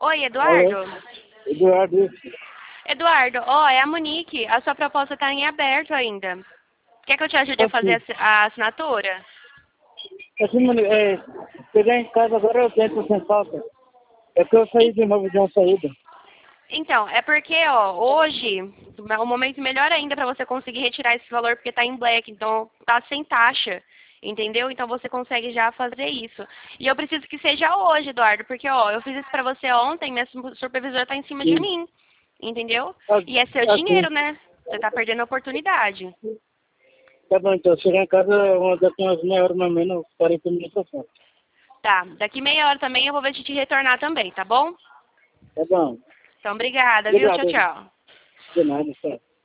Oi, Eduardo? Alô? Eduardo, Eduardo, ó, é a Monique. A sua proposta está em aberto ainda. Quer que eu te ajude a fazer aqui. a assinatura? Assim, mano, chegar em casa agora eu tento sem falta. É que eu saí de novo de uma saída. Então, é porque, ó, hoje é um momento melhor ainda para você conseguir retirar esse valor, porque tá em black, então tá sem taxa, entendeu? Então você consegue já fazer isso. E eu preciso que seja hoje, Eduardo, porque, ó, eu fiz isso para você ontem, minha supervisora tá em cima de Sim. mim, entendeu? E é seu Assim, dinheiro, né? Você tá perdendo a oportunidade. tá bom, então. Chegar em casa daqui umas meia hora mais ou menos, 40 minutos só. Tá, daqui meia hora também eu vou ver de te retornar também, tá bom? Tá bom. Então, obrigada, viu? Tchau, Obrigado. tchau. De nada, só.